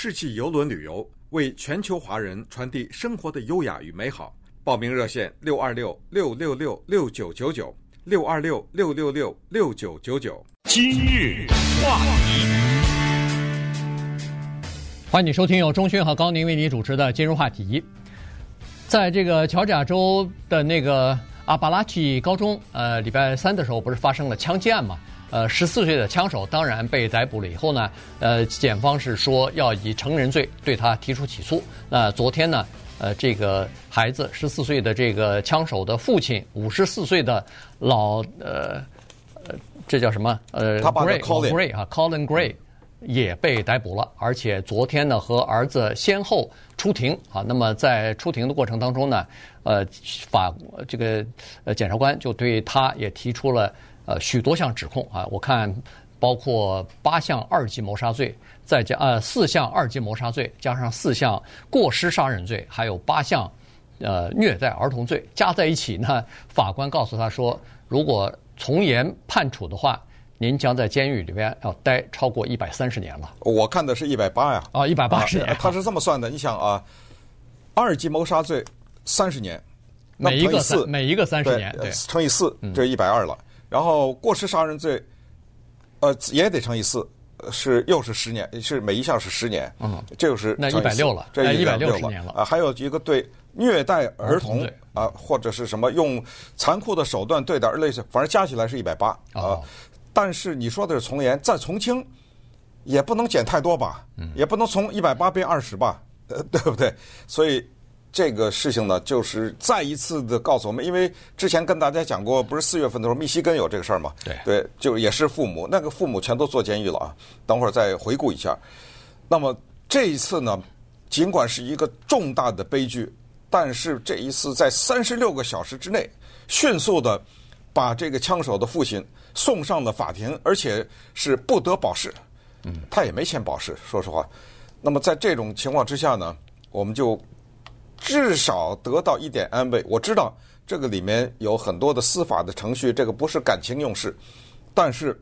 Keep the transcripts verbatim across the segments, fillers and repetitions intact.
世纪邮轮旅游，为全球华人传递生活的优雅与美好。报名热线六二六六六六六九九九六二六六六六六九九九。 今日话题， 欢迎你收听由钟勋和高宁为你主持的今日话题。在这个乔治亚州的那个阿巴拉契高中，呃，礼拜三的时候不是发生了枪击案嘛？呃，十四岁的枪手当然被逮捕了以后呢，呃，检方是说要以成人罪对他提出起诉。那昨天呢，呃，这个孩子十四岁的这个枪手的父亲，五十四岁的老呃呃，这叫什么？呃他爸 Gray Gray 啊 ，Colin Gray 也被逮捕了，而且昨天呢和儿子先后出庭啊。那么在出庭的过程当中呢，呃，法这个呃检察官就对他也提出了。呃，许多项指控啊，我看包括八项二级谋杀罪，再加呃四项二级谋杀罪，加上四项过失杀人罪，还有八项呃虐待儿童罪，加在一起呢，法官告诉他说，如果从严判处的话，您将在监狱里边要待超过一百三十年了。 我看的是一百八呀， 啊，一百八十年、 啊，他是这么算的。你想啊，二级谋杀罪三十年， 每一个三每一个三十年，对， 乘以四，这一百二了。然后过失杀人罪，呃，也得乘以四，是又是十年，是每一项是十年，嗯，这就是那一百六了， 这一百六十年了啊。还有一个对虐待儿童啊，或者是什么用残酷的手段对待，类似，反正加起来是一百八啊。但是你说的是从严，再从轻，也不能减太多吧，也不能从一百八变二十吧，呃，对不对？所以。这个事情呢，就是再一次的告诉我们，因为之前跟大家讲过，不是四月份的时候，密西根有这个事儿嘛？ 对对，就也是父母，那个父母全都坐监狱了啊。等会儿再回顾一下。那么这一次呢，尽管是一个重大的悲剧，但是这一次在三十六个小时之内，迅速的把这个枪手的父亲送上了法庭，而且是不得保释。嗯，他也没签保释，说实话。那么在这种情况之下呢，我们就。至少得到一点安慰。我知道这个里面有很多的司法的程序，这个不是感情用事。但是，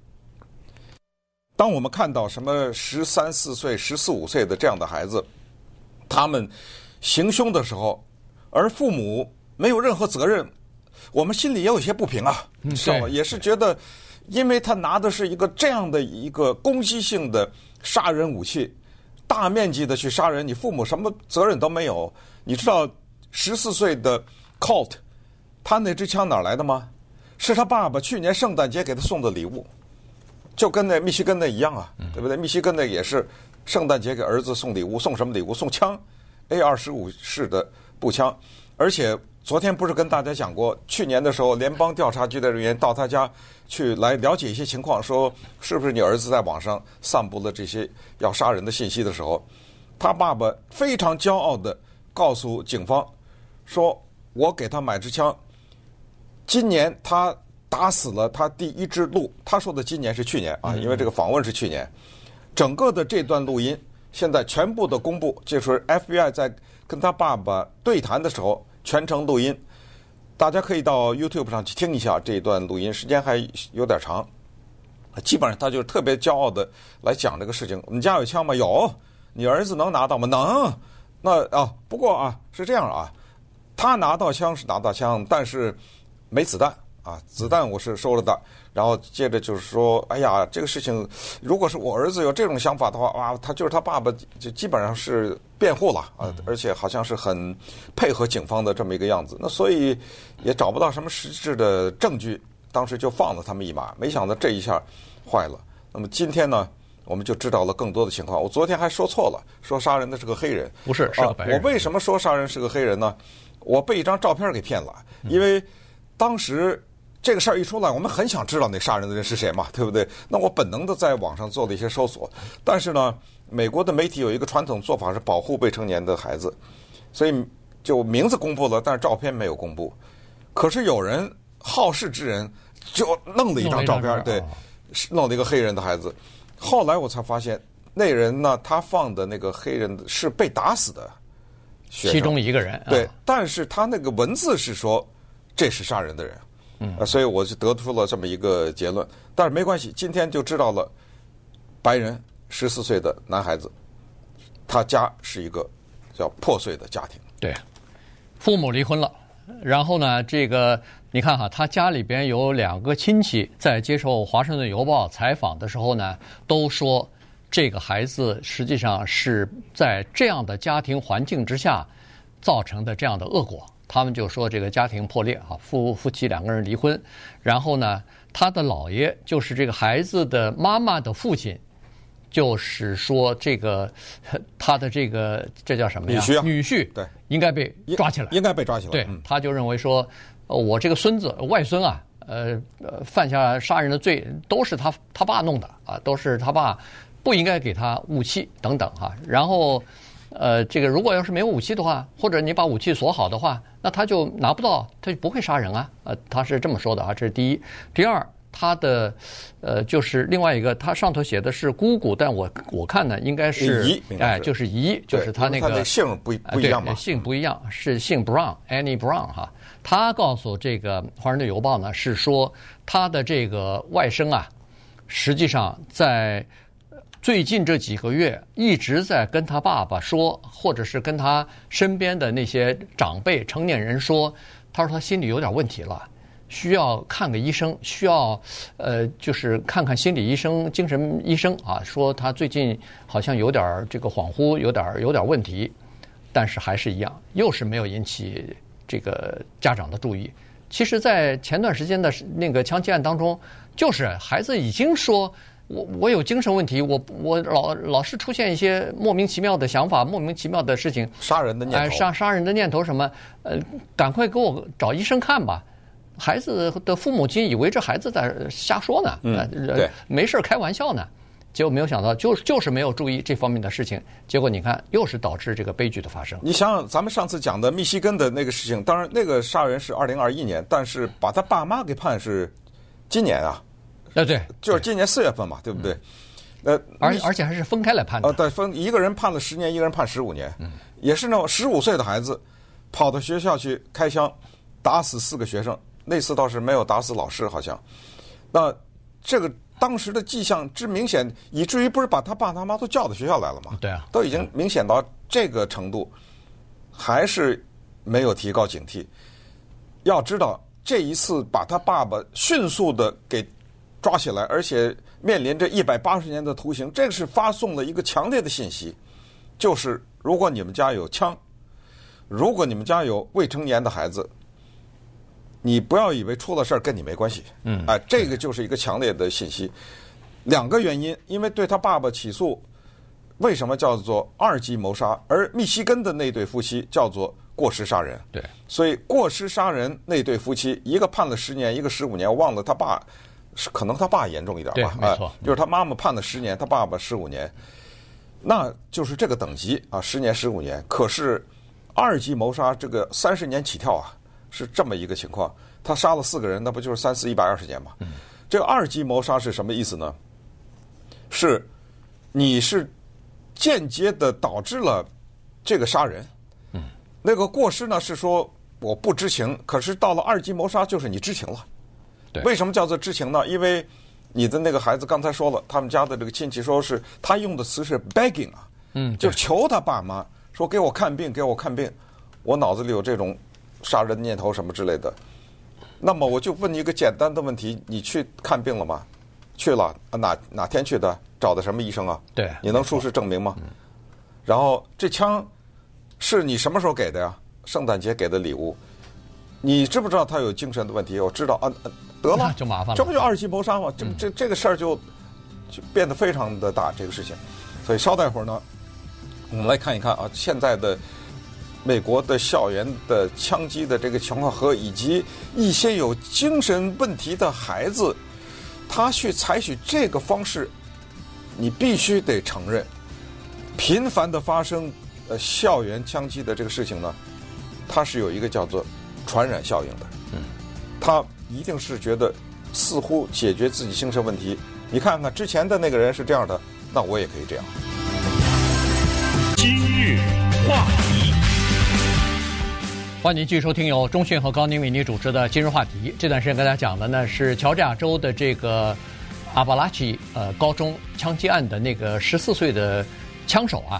当我们看到什么十三四岁、十四五岁的这样的孩子，他们行凶的时候，而父母没有任何责任，我们心里也有些不平啊，你知道吗？也是觉得，因为他拿的是一个这样的一个攻击性的杀人武器。大面积的去杀人，你父母什么责任都没有。你知道十四岁的 Colt， 他那支枪哪来的吗？是他爸爸去年圣诞节给他送的礼物，就跟那密西根那一样啊，对不对？密西根那也是圣诞节给儿子送礼物，送什么礼物？送枪 A 二十五 式的步枪。而且昨天不是跟大家讲过，去年的时候联邦调查局的人员到他家去来了解一些情况，说是不是你儿子在网上散布了这些要杀人的信息的时候，他爸爸非常骄傲地告诉警方说，我给他买支枪，今年他打死了他第一只鹿。他说的今年是去年啊，因为这个访问是去年。整个的这段录音现在全部的公布，就是 F B I 在跟他爸爸对谈的时候全程录音，大家可以到 YouTube 上去听一下这一段录音，时间还有点长。基本上他就是特别骄傲的来讲这个事情。你家有枪吗？有。你儿子能拿到吗？能。那啊，不过啊是这样啊，他拿到枪是拿到枪，但是没子弹啊，子弹我是收了的。然后接着就是说，哎呀，这个事情如果是我儿子有这种想法的话，哇，他就是他爸爸就基本上是辩护了啊，而且好像是很配合警方的这么一个样子。那所以也找不到什么实质的证据，当时就放了他们一马。没想到这一下坏了。那么今天呢，我们就知道了更多的情况。我昨天还说错了，说杀人的是个黑人， 不是，是个白人。 啊，我为什么说杀人是个黑人呢？我被一张照片给骗了，因为当时这个事儿一出来，我们很想知道那杀人的人是谁嘛，对不对？那我本能的在网上做了一些搜索，但是呢，美国的媒体有一个传统做法是保护未成年的孩子，所以就名字公布了，但是照片没有公布。可是有人好事之人就弄了一张照片，对，弄了一个黑人的孩子。后来我才发现，那人呢，他放的那个黑人是被打死的学生， 其中一个人， 对，但是他那个文字是说这是杀人的人。嗯、呃，所以我就得出了这么一个结论。但是没关系，今天就知道了，白人十四岁的男孩子他家是一个叫破碎的家庭。 对，父母离婚了，然后呢，这个你看哈，他家里边有两个亲戚在接受《华盛顿邮报》采访的时候呢，都说这个孩子实际上是在这样的家庭环境之下造成的这样的恶果。他们就说这个家庭破裂啊，夫夫妻两个人离婚，然后呢，他的姥爷就是这个孩子的妈妈的父亲，就是说这个他的这个这叫什么呀？ 女婿啊， 女婿对， 应该被抓起来， 应该被抓起来。 对， 嗯、 他就认为说，呃我这个孙子外孙啊，呃呃，犯下杀人的罪都是他他爸弄的啊，都是他爸不应该给他武器等等哈、啊。然后，呃，这个如果要是没有武器的话，或者你把武器锁好的话，那他就拿不到，他就不会杀人啊。呃，他是这么说的啊，这是第一。第二，他的呃，就是另外一个，他上头写的是姑姑，但我我看呢，应该是姨， 哎，就是姨，就是他那个他的姓不不一样嘛， 姓不一样，是姓 Brown，Annie Brown 哈。他告诉这个《华盛顿邮报》呢，是说他的这个外甥啊，实际上在最近这几个月一直在跟他爸爸说，或者是跟他身边的那些长辈、成年人说，他说他心里有点问题了。需要看个医生，需要呃，就是看看心理医生、精神医生啊。说他最近好像有点这个恍惚，有点有点问题，但是还是一样，又是没有引起这个家长的注意。其实，在前段时间的那个枪击案当中，就是孩子已经说我我有精神问题，我我老老是出现一些莫名其妙的想法，莫名其妙的事情， 杀人的念头， 哎、杀杀人的念头什么，呃，赶快给我找医生看吧。孩子的父母亲以为这孩子在瞎说呢， 嗯，对， 没事开玩笑呢，结果没有想到，就就是没有注意这方面的事情，结果你看，又是导致这个悲剧的发生。 你想想，咱们上次讲的密西根的那个事情，当然那个杀人是二零二一年，但是把他爸妈给判是今年啊， 啊对， 就是今年四月份嘛，对不对？呃， 而而且还是分开来判的。 呃，对，分一个人判了十年，一个人判十五年，嗯，也是那种十五岁的孩子跑到学校去开枪，打死四个学生。那次倒是没有打死老师，好像。那这个当时的迹象之明显，以至于不是把他爸他妈都叫到学校来了吗？ 对啊， 都已经明显到这个程度，还是没有提高警惕。要知道，这一次把他爸爸迅速的给抓起来，而且面临着一百八十年的徒刑，这个是发送了一个强烈的信息，就是如果你们家有枪，如果你们家有未成年的孩子。你不要以为出了事儿跟你没关系，嗯，哎、呃，这个就是一个强烈的信息。两个原因，因为对他爸爸起诉，为什么叫做二级谋杀？而密西根的那对夫妻叫做过失杀人。 对， 所以过失杀人那对夫妻，一个判了十年，一个十五年，我忘了他爸是可能他爸严重一点吧， 没错、 呃，就是他妈妈判了十年，他爸爸十五年，那就是这个等级啊，十年十五年。可是二级谋杀这个三十年起跳啊。是这么一个情况，他杀了四个人，那不就是三四一百二十年吗？嗯、这个二级谋杀是什么意思呢？是你是间接的导致了这个杀人。嗯，那个过失呢是说我不知情，可是到了二级谋杀就是你知情了。 对， 为什么叫做知情呢？因为你的那个孩子刚才说了，他们家的这个亲戚说是他用的词是 begging 啊，嗯，就求他爸妈说给我看病，给我看病，我脑子里有这种。杀人念头什么之类的，那么我就问你一个简单的问题：你去看病了吗？去了，哪哪天去的？找的什么医生啊？ 对， 你能出示证明吗？嗯、然后这枪是你什么时候给的呀？圣诞节给的礼物，你知不知道他有精神的问题？我知道啊，得了， 就麻烦了， 这不就二级谋杀吗？这这这个事儿就就变得非常的大，这个事情。所以稍待会儿呢，我们来看一看啊，现在的。美国的校园的枪击的这个情况和以及一些有精神问题的孩子，他去采取这个方式，你必须得承认，频繁的发生呃校园枪击的这个事情呢，它是有一个叫做传染效应的。嗯，他一定是觉得似乎解决自己精神问题。你看看之前的那个人是这样的，那我也可以这样。 今日话题。 欢迎继续收听由钟迅和高宁为你主持的今日话题。这段时间跟大家讲的呢是乔治亚州的这个阿巴拉契呃高中枪击案的那个十四岁的枪手啊，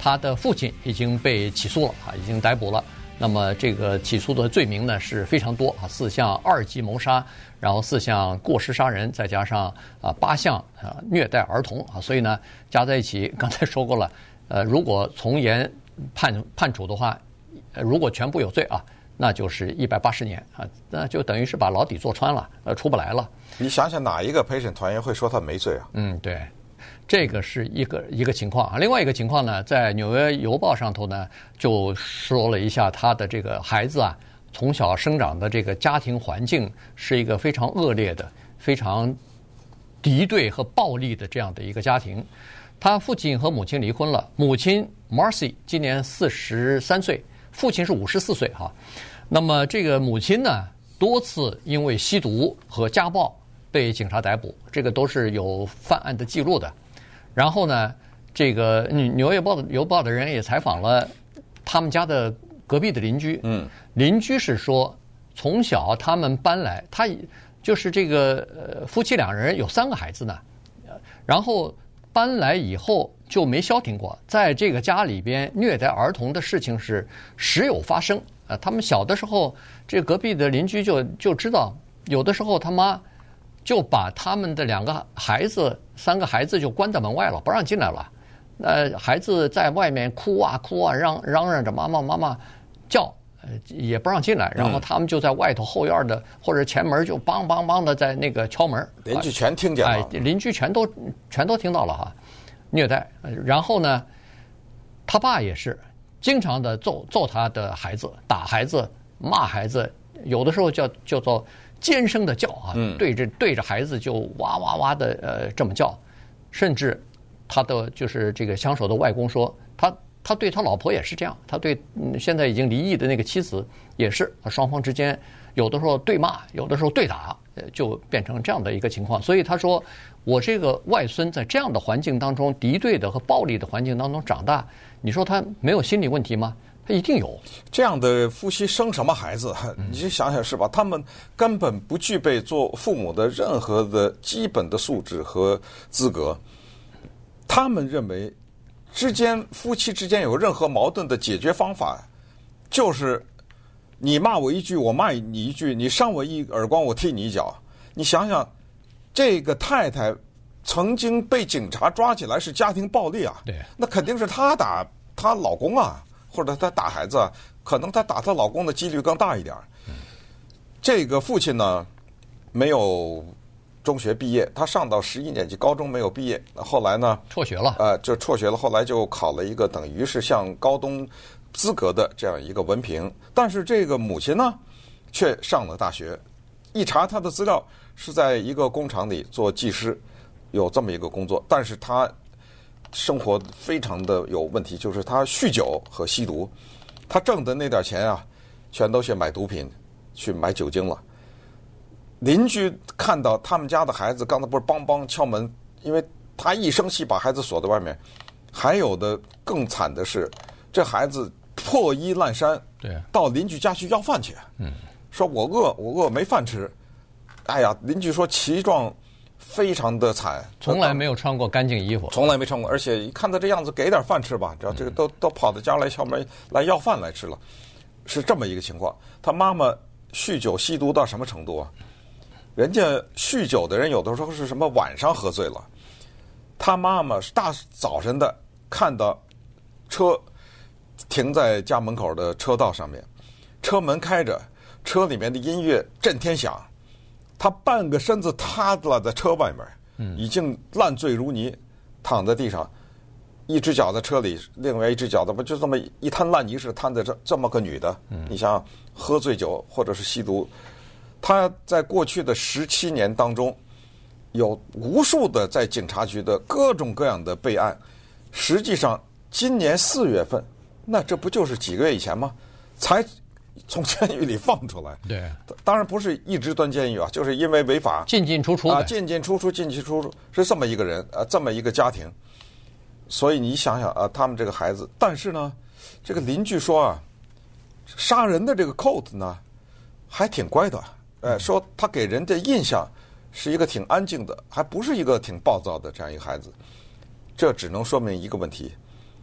他的父亲已经被起诉了啊，已经逮捕了。那么这个起诉的罪名呢是非常多啊，四项二级谋杀，然后四项过失杀人，再加上啊八项啊虐待儿童啊，所以呢加在一起，刚才说过了，呃，如果从严判判处的话，呃，如果全部有罪啊，那就是一百八十年啊，那就等于是把牢底坐穿了，呃，出不来了。 你想想哪一个陪审团员会说他没罪啊？ 嗯，对。这个是一个一个情况啊，另外一个情况呢，在《纽约邮报》上头呢，就说了一下他的这个孩子啊，从小生长的这个家庭环境是一个非常恶劣的、非常敌对和暴力的这样的一个家庭。他父亲和母亲离婚了，母亲 Marcy 今年四十三岁，父亲是五十四岁哈。那么这个母亲呢，多次因为吸毒和家暴被警察逮捕，这个都是有犯案的记录的。然后呢，这个《纽约报》邮报的人也采访了他们家的隔壁的邻居。嗯，邻居是说，从小他们搬来，他就是这个呃夫妻两人有三个孩子呢，然后搬来以后就没消停过，在这个家里边虐待儿童的事情是时有发生。呃，他们小的时候，这个隔壁的邻居就就知道，有的时候他妈就把他们的两个孩子、三个孩子就关在门外了，不让进来了。呃，孩子在外面哭啊哭啊，嚷嚷嚷着妈妈妈妈叫，呃，也不让进来。然后他们就在外头后院的或者前门就梆梆梆的在那个敲门， 邻居全听见了， 哎，邻居全都全都听到了哈，虐待。然后呢，他爸也是经常的揍揍他的孩子，打孩子，骂孩子，有的时候叫叫做尖声的叫啊，对着对着孩子就哇哇哇的呃这么叫，甚至他的就是这个枪手的外公说，他他对他老婆也是这样，他对、嗯、现在已经离异的那个妻子也是，双方之间有的时候对骂，有的时候对打，呃就变成这样的一个情况。所以他说，我这个外孙在这样的环境当中，敌对的和暴力的环境当中长大，你说他没有心理问题吗？他一定有。 这样的夫妻生什么孩子？你就想想是吧？他们根本不具备做父母的任何的基本的素质和资格。他们认为，之间夫妻之间有任何矛盾的解决方法，就是你骂我一句，我骂你一句，你扇我一耳光，我踢你一脚。你想想，这个太太曾经被警察抓起来是家庭暴力啊， 对， 那肯定是她打她老公啊。或者她打孩子，可能她打她老公的几率更大一点。这个父亲呢，没有中学毕业，他上到十一年级，高中没有毕业。后来呢， 辍学了。 呃，就辍学了。后来就考了一个等于是像高中资格的这样一个文凭。但是这个母亲呢，却上了大学。一查她的资料，是在一个工厂里做技师，有这么一个工作。但是她生活非常的有问题，就是他酗酒和吸毒，他挣的那点钱啊，全都去买毒品，去买酒精了。邻居看到他们家的孩子，刚才不是梆梆敲门，因为他一生气把孩子锁在外面。还有的更惨的是，这孩子破衣烂衫， 对， 到邻居家去要饭去，嗯，说我饿，我饿没饭吃。哎呀，邻居说其状非常的惨， 从来没有穿过干净衣服， 从来没穿过，而且一看他这样子，给点饭吃吧，知道这个都都跑到家来敲门来要饭来吃了，是这么一个情况。他妈妈酗酒吸毒到什么程度啊？人家酗酒的人有的时候是什么晚上喝醉了，他妈妈是大早晨的看到车停在家门口的车道上面，车门开着，车里面的音乐震天响。他半个身子塌了在车外面，已经烂醉如泥，躺在地上，一只脚在车里，另外一只脚的不就这么一滩烂泥似的摊在这这么个女的。你想想，喝醉酒或者是吸毒，他在过去的十七年当中，有无数的在警察局的各种各样的备案。实际上，今年四月份，那这不就是几个月以前吗？才从监狱里放出来。 对， 当然不是一直蹲监狱啊，就是因为违法进进出出啊，进进出出，进进出出，是这么一个人啊，这么一个家庭。所以你想想啊，他们这个孩子，但是呢，这个邻居说啊，杀人的这个 Colt 呢，还挺乖的，呃，说他给人的印象是一个挺安静的，还不是一个挺暴躁的这样一个孩子。这只能说明一个问题：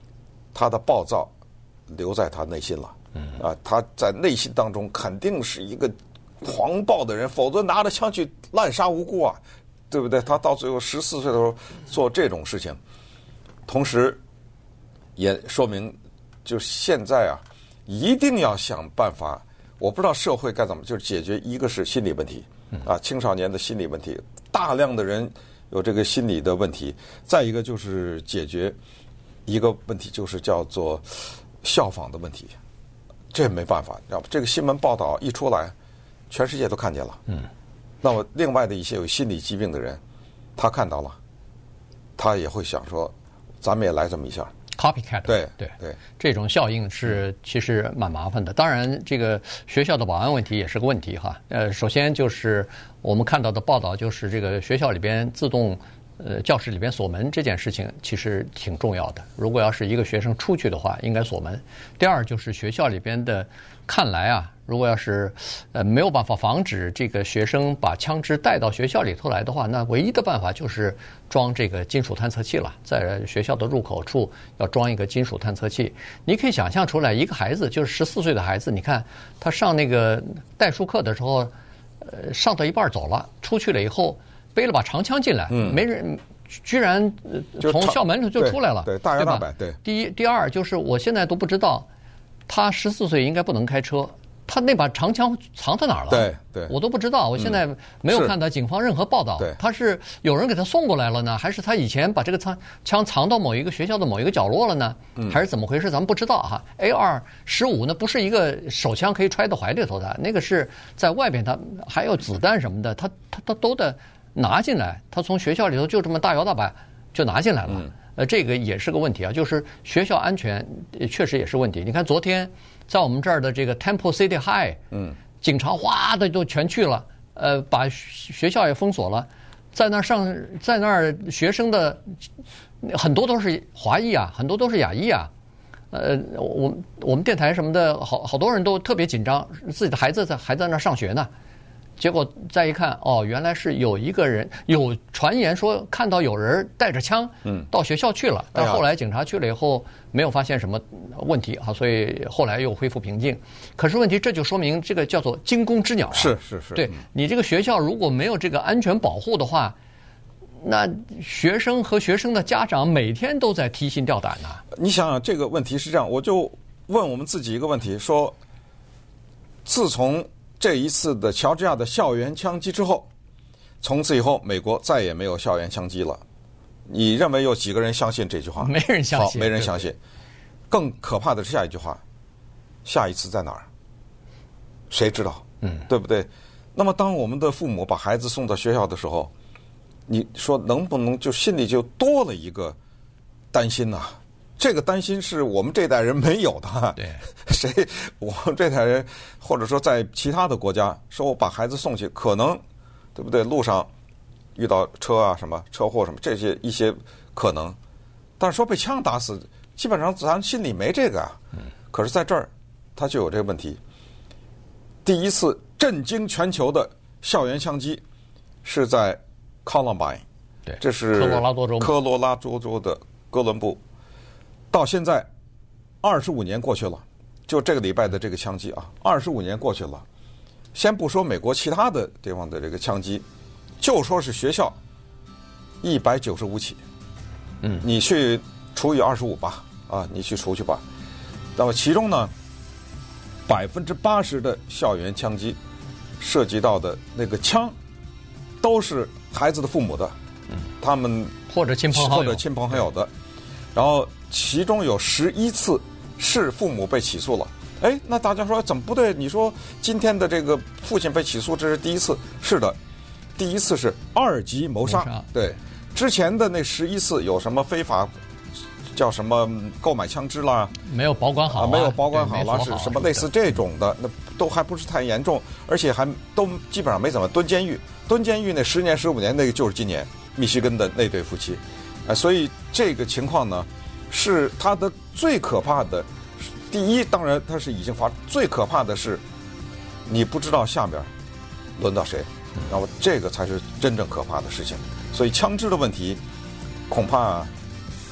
他的暴躁留在他内心了。嗯啊，他在内心当中肯定是一个狂暴的人，否则拿着枪去滥杀无辜啊，对不对？他到最后十四岁的时候做这种事情，同时也说明，就现在啊，一定要想办法。我不知道社会该怎么，就是解决一个是心理问题啊，青少年的心理问题，大量的人有这个心理的问题。再一个就是解决一个问题，就是叫做效仿的问题。这没办法，要不这个新闻报道一出来，全世界都看见了。嗯，那么另外的一些有心理疾病的人，他看到了，他也会想说，咱们也来这么一下。 copycat 对对对， 这种效应是其实蛮麻烦的。当然，这个学校的保安问题也是个问题哈。呃，首先就是我们看到的报道，就是这个学校里边自动呃教室里边锁门这件事情其实挺重要的。如果要是一个学生出去的话，应该锁门。第二就是学校里边的，看来啊，如果要是呃没有办法防止这个学生把枪支带到学校里头来的话，那唯一的办法就是装这个金属探测器了，在学校的入口处要装一个金属探测器。你可以想象出来，一个孩子就是十四岁的孩子，你看他上那个代数课的时候，呃，上到一半走了，出去了以后背了把长枪进来，嗯、没人。居然呃从校门就出来了， 对，大摇大摆，对。 第一，第二就是我现在都不知道，他十四岁应该不能开车，他那把长枪藏在哪儿了？ 对对， 我都不知道，我现在没有看到警方任何报道。 对， 他是有人给他送过来了呢，还是他以前把这个枪枪藏到某一个学校的某一个角落了呢？嗯，还是怎么回事？咱们不知道哈。A 二十五呢，不是一个手枪可以揣到怀里头的，那个是在外边，他还有子弹什么的，他他他都得拿进来。他从学校里头就这么大摇大摆就拿进来了。嗯，呃，这个也是个问题啊，就是学校安全确实也是问题。你看昨天在我们这儿的这个 Temple City High， 嗯，警察哗的都全去了，呃，把学校也封锁了，在那儿上，在那儿学生的很多都是华裔啊，很多都是亚裔啊，呃，我我们电台什么的，好好多人都特别紧张，自己的孩子在还在那儿上学呢。结果再一看，哦，原来是有一个人有传言说看到有人带着枪，嗯，到学校去了。但后来警察去了以后，没有发现什么问题啊，所以后来又恢复平静。可是问题，这就说明这个叫做惊弓之鸟啊。 是是是。 对，你这个学校如果没有这个安全保护的话，那学生和学生的家长每天都在提心吊胆呐。 你想想这个问题是这样，我就问我们自己一个问题：说，自从这一次的乔治亚的校园枪击之后，从此以后美国再也没有校园枪击了。你认为有几个人相信这句话？ 没人相信， 没人相信。更可怕的是下一句话：下一次在哪儿？谁知道？嗯，对不对？那么当我们的父母把孩子送到学校的时候，你说能不能就心里就多了一个担心呢、啊？这个担心是我们这代人没有的。 对， 谁我们这代人，或者说在其他的国家，说我把孩子送去，可能对不对？路上遇到车啊什么车祸什么这些一些可能，但是说被枪打死，基本上咱心里没这个啊。嗯。可是在这儿，他就有这个问题。第一次震惊全球的校园枪击是在 Columbine， 对， 这是科罗拉多州科罗拉多州的哥伦布。到现在二十五年过去了，就这个礼拜的这个枪击啊，二十五年过去了。先不说美国其他的地方的这个枪击，就说是学校一百九十五起，嗯，你去除以二十五吧，啊，你去除去吧。那么其中呢，百分之八十的校园枪击涉及到的那个枪，都是孩子的父母的，嗯，他们或者亲朋好友或者亲朋好友的，然后其中有十一次是父母被起诉了。哎，那大家说怎么不对？你说今天的这个父亲被起诉，这是第一次？是的，第一次是二级谋杀。 谋杀对，之前的那十一次有什么非法，叫什么购买枪支啦？ 没有保管好、啊啊，没有保管好啦， 好是什么类似这种的？那都还不是太严重，而且还都基本上没怎么蹲监狱。蹲监狱那十年、十五年，那个就是今年密西根的那对夫妻。啊，所以这个情况呢，是他的最可怕的。第一，当然他是已经发，最可怕的是你不知道下面轮到谁，然后这个才是真正可怕的事情。所以枪支的问题，恐怕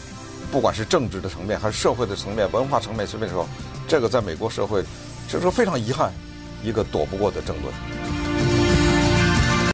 不管是政治的层面，还是社会的层面、文化层面层面的时候，这个在美国社会就是非常遗憾一个躲不过的争论。